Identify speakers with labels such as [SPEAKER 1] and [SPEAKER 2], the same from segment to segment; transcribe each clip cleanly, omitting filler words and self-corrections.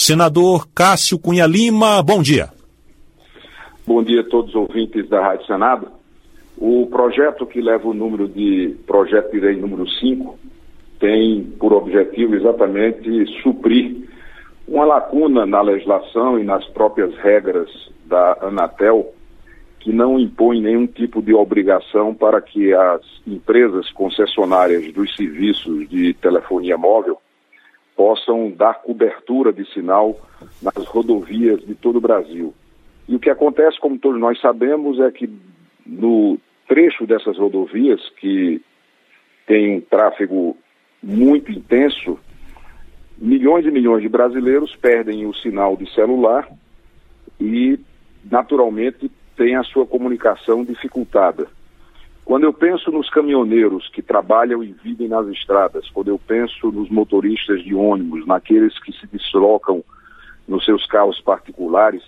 [SPEAKER 1] Senador Cássio Cunha Lima, bom dia.
[SPEAKER 2] Bom dia a todos os ouvintes da Rádio Senado. O projeto que leva o número de projeto de lei número 5 tem por objetivo exatamente suprir uma lacuna na legislação e nas próprias regras da Anatel, que não impõe nenhum tipo de obrigação para que as empresas concessionárias dos serviços de telefonia móvel possam dar cobertura de sinal nas rodovias de todo o Brasil. E o que acontece, como todos nós sabemos, é que no trecho dessas rodovias, que tem um tráfego muito intenso, milhões e milhões de brasileiros perdem o sinal de celular e, naturalmente, tem a sua comunicação dificultada. Quando eu penso nos caminhoneiros que trabalham e vivem nas estradas, quando eu penso nos motoristas de ônibus, naqueles que se deslocam nos seus carros particulares,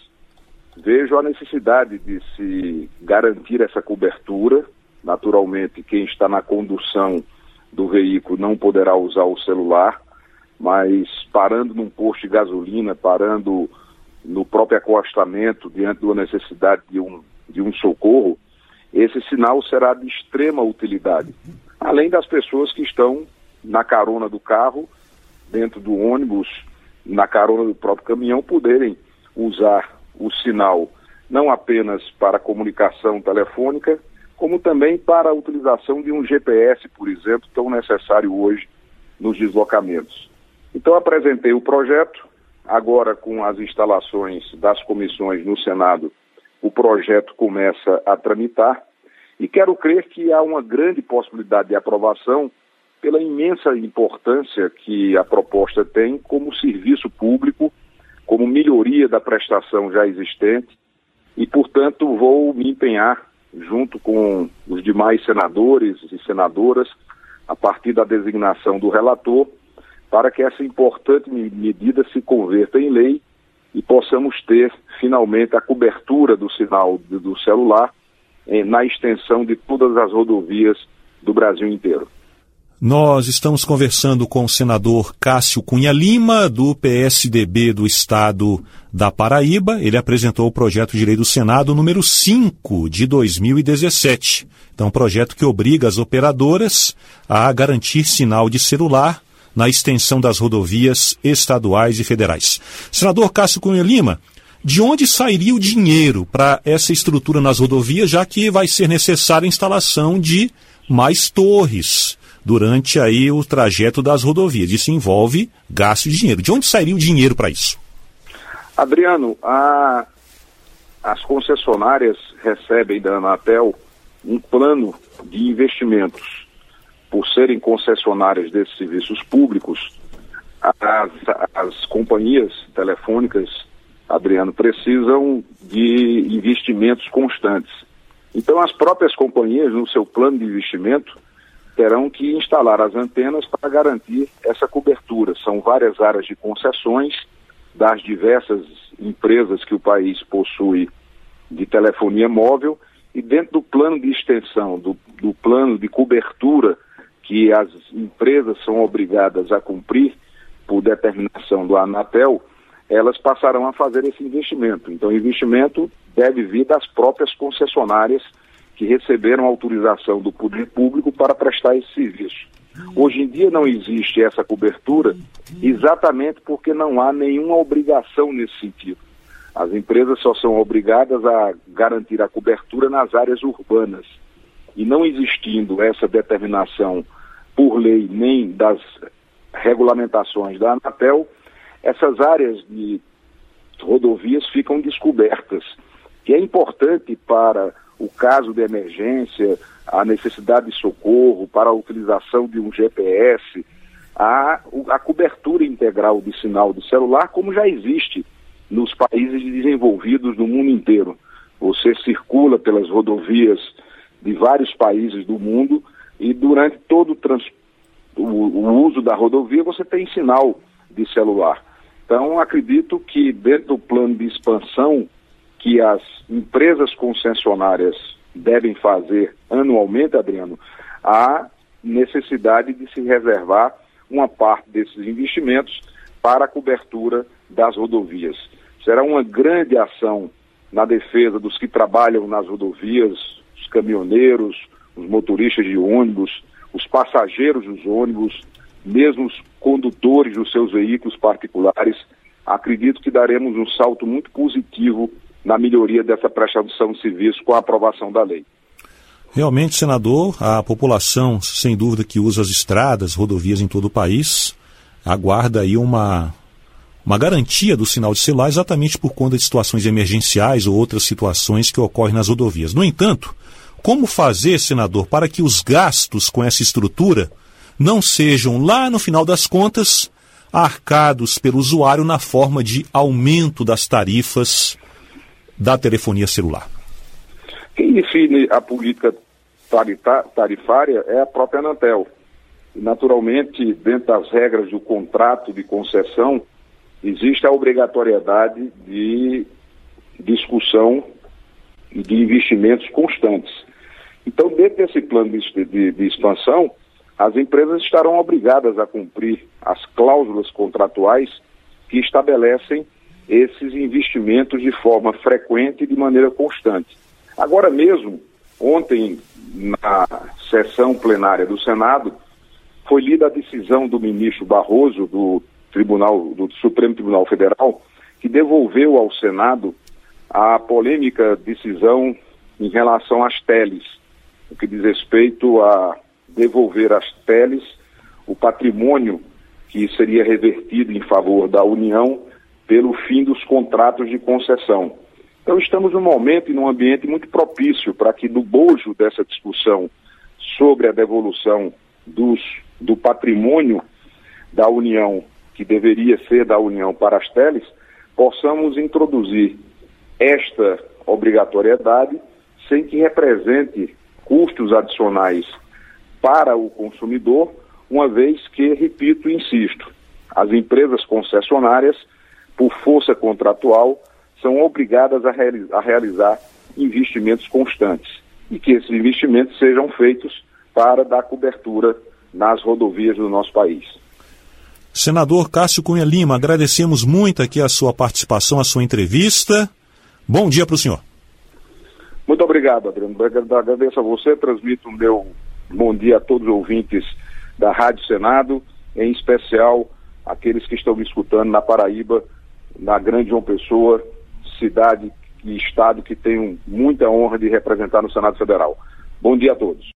[SPEAKER 2] vejo a necessidade de se garantir essa cobertura. Naturalmente, quem está na condução do veículo não poderá usar o celular, mas parando num posto de gasolina, parando no próprio acostamento, diante da necessidade de um socorro, esse sinal será de extrema utilidade. Além das pessoas que estão na carona do carro, dentro do ônibus, na carona do próprio caminhão, poderem usar o sinal não apenas para comunicação telefônica, como também para a utilização de um GPS, por exemplo, tão necessário hoje nos deslocamentos. Então apresentei o projeto, agora com as instalações das comissões no Senado, o projeto começa a tramitar e quero crer que há uma grande possibilidade de aprovação pela imensa importância que a proposta tem como serviço público, como melhoria da prestação já existente e, portanto, vou me empenhar junto com os demais senadores e senadoras, a partir da designação do relator, para que essa importante medida se converta em lei e possamos ter, finalmente, a cobertura do sinal do celular na extensão de todas as rodovias do Brasil inteiro.
[SPEAKER 1] Nós estamos conversando com o senador Cássio Cunha Lima, do PSDB do Estado da Paraíba. Ele apresentou o projeto de lei do Senado número 5 de 2017. Então, um projeto que obriga as operadoras a garantir sinal de celular na extensão das rodovias estaduais e federais. Senador Cássio Cunha Lima, de onde sairia o dinheiro para essa estrutura nas rodovias, já que vai ser necessária a instalação de mais torres durante aí o trajeto das rodovias? Isso envolve gasto de dinheiro. De onde sairia o dinheiro para isso?
[SPEAKER 2] Adriano, as concessionárias recebem da Anatel um plano de investimentos. Por serem concessionárias desses serviços públicos, as companhias telefônicas, Adriano, precisam de investimentos constantes. Então, as próprias companhias, no seu plano de investimento, terão que instalar as antenas para garantir essa cobertura. São várias áreas de concessões das diversas empresas que o país possui de telefonia móvel e dentro do plano de extensão, do plano de cobertura que as empresas são obrigadas a cumprir por determinação do Anatel, elas passarão a fazer esse investimento. Então, o investimento deve vir das próprias concessionárias que receberam autorização do poder público para prestar esse serviço. Hoje em dia não existe essa cobertura exatamente porque não há nenhuma obrigação nesse sentido. As empresas só são obrigadas a garantir a cobertura nas áreas urbanas. E não existindo essa determinação por lei nem das regulamentações da Anatel, essas áreas de rodovias ficam descobertas, que é importante para o caso de emergência, a necessidade de socorro, para a utilização de um GPS, a cobertura integral de sinal de celular, como já existe nos países desenvolvidos do mundo inteiro. Você circula pelas rodovias de vários países do mundo e durante todo o uso da rodovia você tem sinal de celular. Então, acredito que dentro do plano de expansão que as empresas concessionárias devem fazer anualmente, Adriano, há necessidade de se reservar uma parte desses investimentos para a cobertura das rodovias. Será uma grande ação na defesa dos que trabalham nas rodovias, os caminhoneiros, os motoristas de ônibus, os passageiros dos ônibus, mesmo os condutores dos seus veículos particulares. Acredito que daremos um salto muito positivo na melhoria dessa prestação de serviço com a aprovação da lei.
[SPEAKER 1] Realmente, senador, a população, sem dúvida, que usa as estradas, rodovias em todo o país, aguarda aí uma garantia do sinal de celular exatamente por conta de situações emergenciais ou outras situações que ocorrem nas rodovias. No entanto, como fazer, senador, para que os gastos com essa estrutura não sejam, lá no final das contas, arcados pelo usuário na forma de aumento das tarifas da telefonia celular?
[SPEAKER 2] Quem define a política tarifária é a própria Anatel. E, naturalmente, dentro das regras do contrato de concessão, existe a obrigatoriedade de discussão e de investimentos constantes. Então, dentro desse plano de expansão, as empresas estarão obrigadas a cumprir as cláusulas contratuais que estabelecem esses investimentos de forma frequente e de maneira constante. Agora mesmo, ontem, na sessão plenária do Senado, foi lida a decisão do ministro Barroso, do Supremo Tribunal Federal, que devolveu ao Senado a polêmica decisão em relação às teles, o que diz respeito a devolver às teles o patrimônio que seria revertido em favor da União pelo fim dos contratos de concessão. Então estamos num momento e num ambiente muito propício para que, no bojo dessa discussão sobre a devolução do patrimônio da União, que deveria ser da União para as teles, possamos introduzir esta obrigatoriedade sem que represente custos adicionais para o consumidor, uma vez que, repito e insisto, as empresas concessionárias, por força contratual, são obrigadas a realizar investimentos constantes e que esses investimentos sejam feitos para dar cobertura nas rodovias do nosso país.
[SPEAKER 1] Senador Cássio Cunha Lima, agradecemos muito aqui a sua participação, a sua entrevista. Bom dia para o senhor.
[SPEAKER 2] Muito obrigado, Adriano. Agradeço a você, transmito o meu bom dia a todos os ouvintes da Rádio Senado, em especial aqueles que estão me escutando na Paraíba, na Grande João Pessoa, cidade e estado que tenho muita honra de representar no Senado Federal. Bom dia a todos.